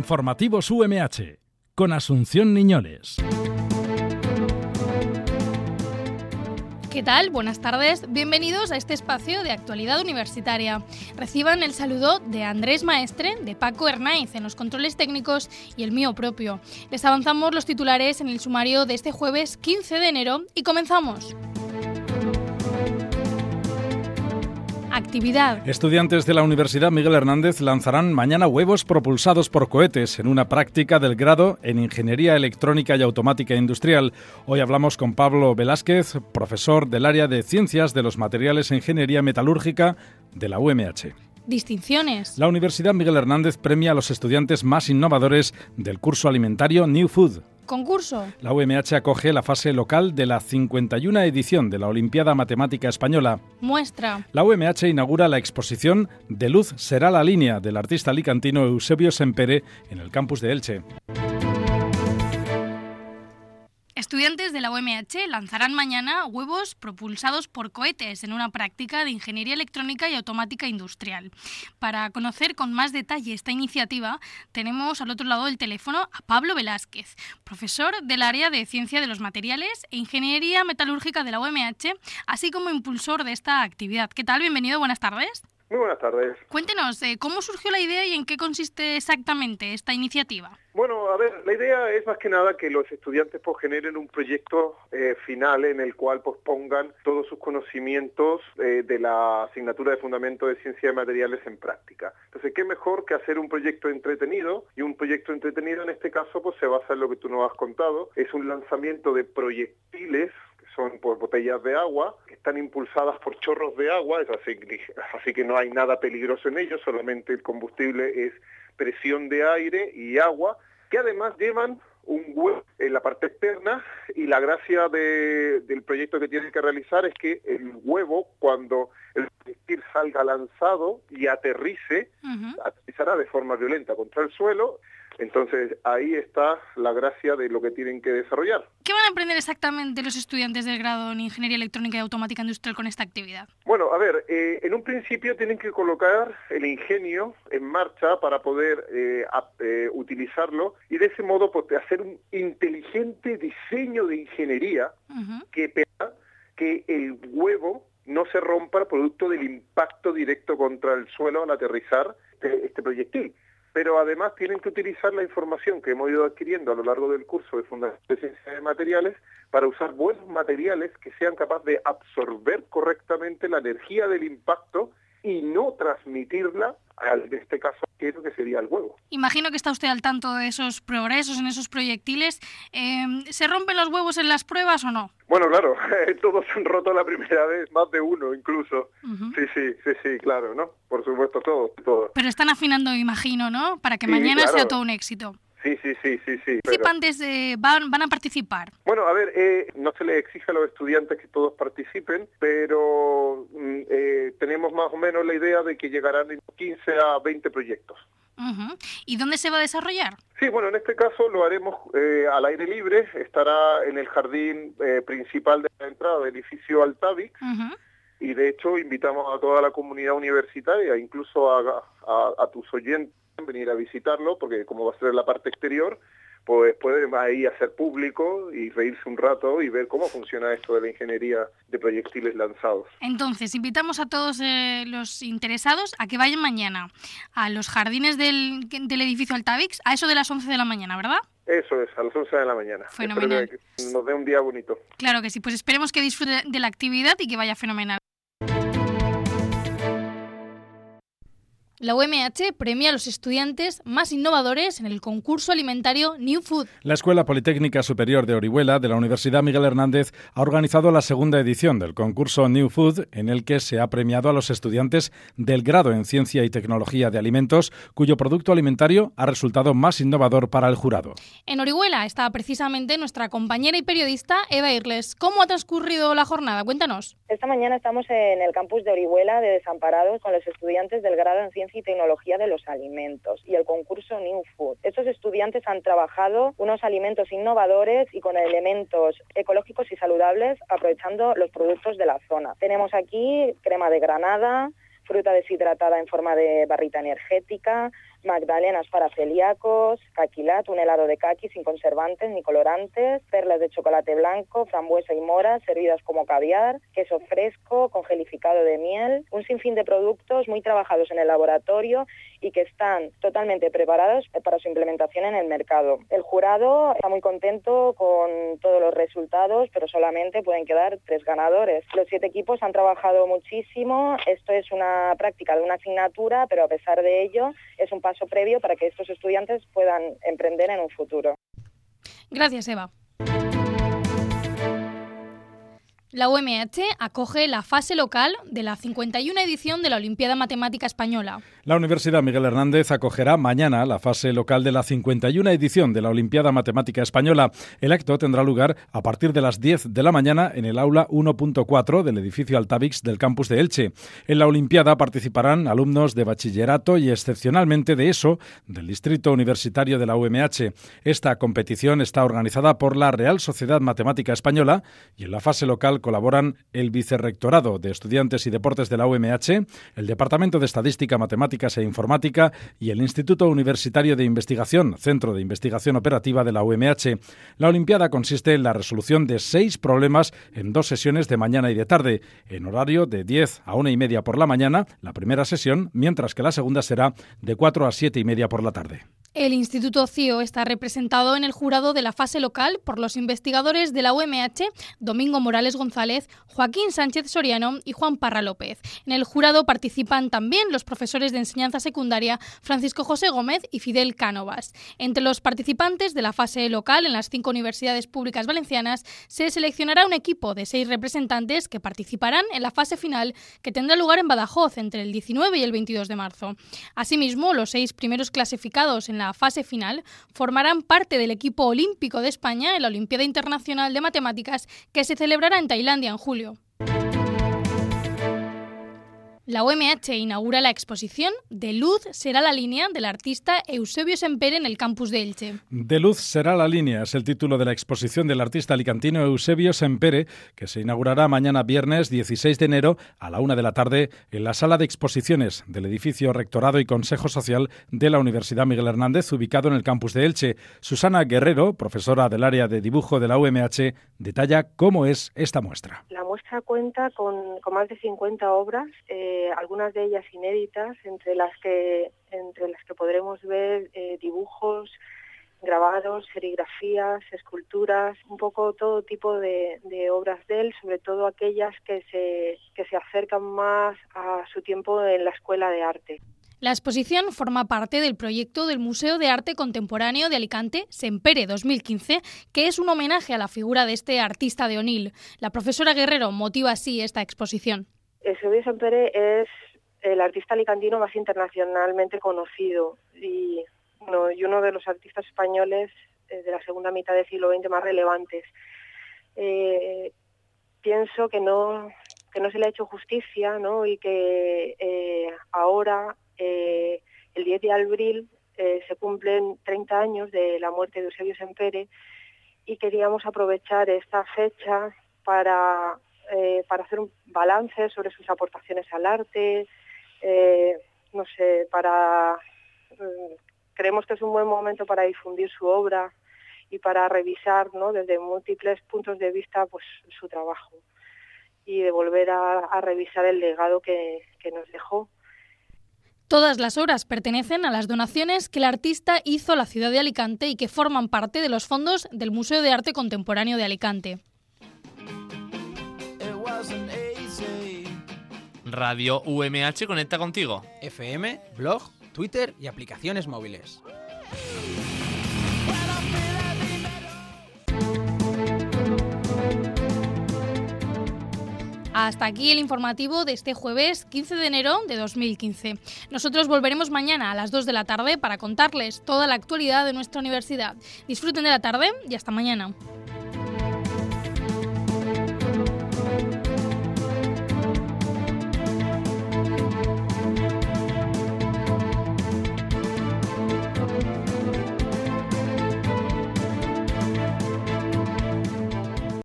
Informativos UMH, con Asunción Niñoles. ¿Qué tal? Buenas tardes. Bienvenidos a este espacio de actualidad universitaria. Reciban el saludo de Andrés Maestre, de Paco Hernáiz en los controles técnicos y el mío propio. Les avanzamos los titulares en el sumario de este jueves 15 de enero y comenzamos. Actividad. Estudiantes de la Universidad Miguel Hernández lanzarán mañana huevos propulsados por cohetes en una práctica del grado en Ingeniería Electrónica y Automática Industrial. Hoy hablamos con Pablo Velázquez, profesor del área de Ciencias de los Materiales e Ingeniería Metalúrgica de la UMH. Distinciones. La Universidad Miguel Hernández premia a los estudiantes más innovadores del curso alimentario New Food. Concurso. La UMH acoge la fase local de la 51 edición de la Olimpiada Matemática Española. Muestra. La UMH inaugura la exposición De luz será la línea del artista alicantino Eusebio Sempere en el campus de Elche. Estudiantes de la UMH lanzarán mañana huevos propulsados por cohetes en una práctica de Ingeniería Electrónica y Automática Industrial. Para conocer con más detalle esta iniciativa, tenemos al otro lado del teléfono a Pablo Velázquez, profesor del área de Ciencia de los Materiales e Ingeniería Metalúrgica de la UMH, así como impulsor de esta actividad. ¿Qué tal? Bienvenido, buenas tardes. Muy buenas tardes. Cuéntenos, ¿cómo surgió la idea y en qué consiste exactamente esta iniciativa? Bueno, a ver, la idea es más que nada que los estudiantes generen un proyecto final en el cual pongan todos sus conocimientos de la asignatura de Fundamento de Ciencia de Materiales en práctica. Entonces, ¿qué mejor que hacer un proyecto entretenido? Y un proyecto entretenido en este caso se basa en lo que tú nos has contado. Es un lanzamiento de proyectiles, son por botellas de agua, que están impulsadas por chorros de agua, así que no hay nada peligroso en ellos, solamente el combustible es presión de aire y agua, que además llevan un huevo en la parte externa, y la gracia del proyecto que tienen que realizar es que el huevo, cuando el proyectil salga lanzado y aterrice, aterrizará de forma violenta contra el suelo. Entonces, ahí está la gracia de lo que tienen que desarrollar. ¿Qué van a aprender exactamente los estudiantes del grado en Ingeniería Electrónica y Automática Industrial con esta actividad? Bueno, a ver, en un principio tienen que colocar el ingenio en marcha para poder utilizarlo y de ese modo hacer un inteligente diseño de ingeniería que permita que el huevo no se rompa producto del impacto directo contra el suelo al aterrizar este proyectil. Pero además tienen que utilizar la información que hemos ido adquiriendo a lo largo del curso de Fundamento de Ciencia de Materiales para usar buenos materiales que sean capaces de absorber correctamente la energía del impacto y no transmitirla, en este caso, que sería el huevo. Imagino que está usted al tanto de esos progresos en esos proyectiles. ¿Se rompen los huevos en las pruebas o no? Bueno, claro, todos se han roto la primera vez, más de uno incluso. Sí, claro, ¿no? Por supuesto, todos. Pero están afinando, imagino, ¿no? Para que mañana claro. sea todo un éxito. Sí. ¿Participantes van a participar? Bueno, a ver, no se les exige a los estudiantes que todos participen, pero tenemos más o menos la idea de que llegarán en 15 a 20 proyectos. ¿Y dónde se va a desarrollar? Sí, bueno, en este caso lo haremos al aire libre, estará en el jardín principal de la entrada del edificio Altavix, y de hecho invitamos a toda la comunidad universitaria, incluso a tus oyentes, venir a visitarlo, porque como va a ser en la parte exterior, pues pueden ahí hacer público y reírse un rato y ver cómo funciona esto de la ingeniería de proyectiles lanzados. Entonces, invitamos a todos los interesados a que vayan mañana a los jardines del edificio Altavix a eso de las 11 de la mañana, ¿verdad? Eso es, a las 11 de la mañana. Fenomenal. Espero que nos dé un día bonito. Claro que sí, pues esperemos que disfruten de la actividad y que vaya fenomenal. La UMH premia a los estudiantes más innovadores en el concurso alimentario New Food. La Escuela Politécnica Superior de Orihuela de la Universidad Miguel Hernández ha organizado la segunda edición del concurso New Food, en el que se ha premiado a los estudiantes del grado en Ciencia y Tecnología de Alimentos, cuyo producto alimentario ha resultado más innovador para el jurado. En Orihuela está precisamente nuestra compañera y periodista Eva Irles. ¿Cómo ha transcurrido la jornada? Cuéntanos. Esta mañana estamos en el campus de Orihuela de Desamparados con los estudiantes del grado en Ciencia y Tecnología de los Alimentos y el concurso New Food. Estos estudiantes han trabajado unos alimentos innovadores y con elementos ecológicos y saludables, aprovechando los productos de la zona. Tenemos aquí crema de granada, fruta deshidratada en forma de barrita energética, magdalenas para celíacos, caquilat, un helado de caqui sin conservantes ni colorantes, perlas de chocolate blanco, frambuesa y mora, servidas como caviar, queso fresco con gelificado de miel, un sinfín de productos muy trabajados en el laboratorio y que están totalmente preparados para su implementación en el mercado. El jurado está muy contento con todos los resultados, pero solamente pueden quedar 3 ganadores. Los 7 equipos han trabajado muchísimo. Esto es una práctica de una asignatura, pero a pesar de ello es un paso previo para que estos estudiantes puedan emprender en un futuro. Gracias, Eva. La UMH acoge la fase local de la 51 edición de la Olimpiada Matemática Española. La Universidad Miguel Hernández acogerá mañana la fase local de la 51 edición de la Olimpiada Matemática Española. El acto tendrá lugar a partir de las 10 de la mañana en el aula 1.4 del edificio Altavix del campus de Elche. En la Olimpiada participarán alumnos de bachillerato y excepcionalmente de ESO del Distrito Universitario de la UMH. Esta competición está organizada por la Real Sociedad Matemática Española y en la fase local colaboran el Vicerrectorado de Estudiantes y Deportes de la UMH, el Departamento de Estadística, Matemáticas e Informática y el Instituto Universitario de Investigación, Centro de Investigación Operativa de la UMH. La Olimpiada consiste en la resolución de 6 problemas en 2 sesiones de mañana y de tarde, en horario de 10 a 1:30 por la mañana, la primera sesión, mientras que la segunda será de 4 a 7:30 por la tarde. El Instituto CIO está representado en el jurado de la fase local por los investigadores de la UMH, Domingo Morales González, Joaquín Sánchez Soriano y Juan Parra López. En el jurado participan también los profesores de enseñanza secundaria Francisco José Gómez y Fidel Cánovas. Entre los participantes de la fase local en las 5 universidades públicas valencianas se seleccionará un equipo de 6 representantes que participarán en la fase final que tendrá lugar en Badajoz entre el 19 y el 22 de marzo. Asimismo, los 6 primeros clasificados en la fase final formarán parte del equipo olímpico de España en la Olimpiada Internacional de Matemáticas que se celebrará en Tailandia en julio. La UMH inaugura la exposición De luz será la línea del artista Eusebio Sempere en el campus de Elche. De luz será la línea es el título de la exposición del artista alicantino Eusebio Sempere, que se inaugurará mañana viernes 16 de enero a la 1 de la tarde en la sala de exposiciones del edificio Rectorado y Consejo Social de la Universidad Miguel Hernández, ubicado en el campus de Elche. Susana Guerrero, profesora del área de dibujo de la UMH, detalla cómo es esta muestra. La muestra cuenta con más de 50 obras, algunas de ellas inéditas, entre las que podremos ver dibujos, grabados, serigrafías, esculturas, un poco todo tipo de obras de él, sobre todo aquellas que se acercan más a su tiempo en la Escuela de Arte. La exposición forma parte del proyecto del Museo de Arte Contemporáneo de Alicante, Sempere 2015, que es un homenaje a la figura de este artista de Onil. La profesora Guerrero motiva así esta exposición. Eusebio Sempere es el artista alicantino más internacionalmente conocido y uno de los artistas españoles de la segunda mitad del siglo XX más relevantes. Pienso que no se le ha hecho justicia, ¿no? Y que ahora, el 10 de abril, se cumplen 30 años de la muerte de Eusebio Sempere y queríamos aprovechar esta fecha para hacer un balance sobre sus aportaciones al arte, creemos que es un buen momento para difundir su obra y para revisar, ¿no?, desde múltiples puntos de vista, pues, su trabajo y de volver a revisar el legado que nos dejó. Todas las obras pertenecen a las donaciones que el artista hizo a la ciudad de Alicante y que forman parte de los fondos del Museo de Arte Contemporáneo de Alicante. Radio UMH conecta contigo. FM, blog, Twitter y aplicaciones móviles. Hasta aquí el informativo de este jueves 15 de enero de 2015. Nosotros volveremos mañana a las 2 de la tarde para contarles toda la actualidad de nuestra universidad. Disfruten de la tarde y hasta mañana.